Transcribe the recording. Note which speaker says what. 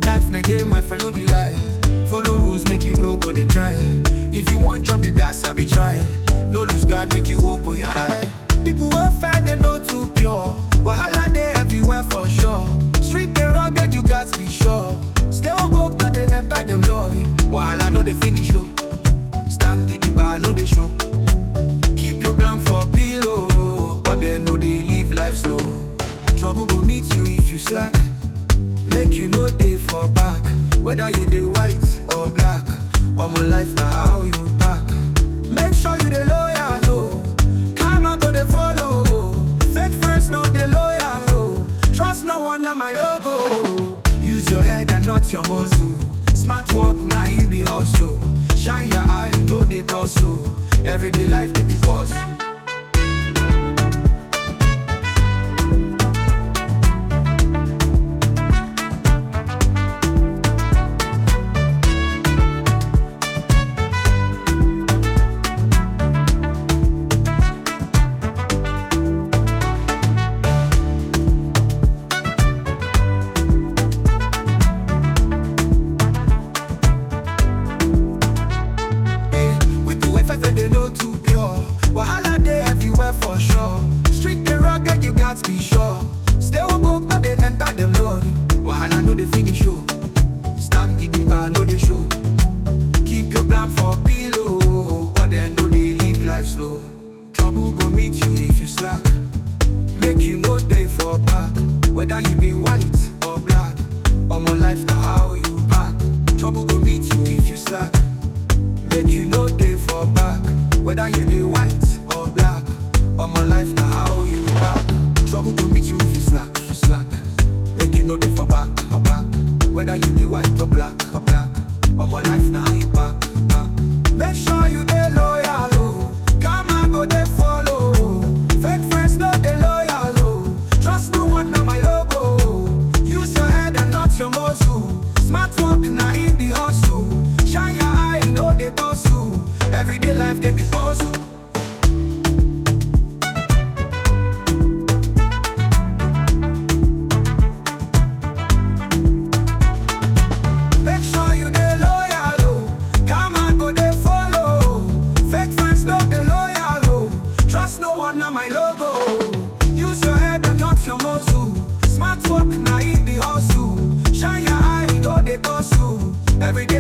Speaker 1: Life na game, my friend, no be lie. Follow rules, make you no go dey try. If you want jump the gas, I be trying. No lose God, make you open your eye. People wey fair, they no too pure. Wahala dey everywhere for sure. Street dey rugged, you gats be sure. Stay on go, but they enter them lorry. Wahala no dey finish, oh. Stand in the bar, no dey show. Keep your ground for pillow, but they know they live life slow. Trouble go meet you if you slack. Make you know they for back. Whether you dey white or black, one more life na how you back. Make sure you dey loyal, no. Karma go dey follow. Fake friends no dey loyal, no. Trust no one na my logo. Use your head and not your muscle. Smart work na in the hustle. Shine your eye, no dey tussle. Everyday life dey be boss. They know too pure. Wahala dey everywhere for sure. Street dey rugged, you gats be sure. Stay on go, but they enter them lorry. Wahala no dey finish, oh. Stand in the bar, no dey show. Keep your plan for pillow, but then no dey live life slow. Trouble go meet you if you slack. Make you know they for back. Whether you be white or black, all my life na how you back. Trouble go meet you if you slack. Make you know they for back. Whether you be white or black, all my life na how you back. Trouble to meet you if you slack, you slack. Make you know they for back, or back. Whether you be white or black, all my life na how you back, back. Make sure you dey loyal, oh. Karma go dey follow. Fake friends no dey loyal, oh. Trust no one na my logo. Use your head and not your muscle. Smart work na in the hustle. Shine your eye, no dey tussle. Everyday life dey be puzzle. Make sure you dey loyal, oh. Karma go dey follow. Fake friends no dey loyal, oh. Trust no one na my logo. Use your head and not your muscle. Smart work na in the hustle. Shine your eye, no dey tussle. Everyday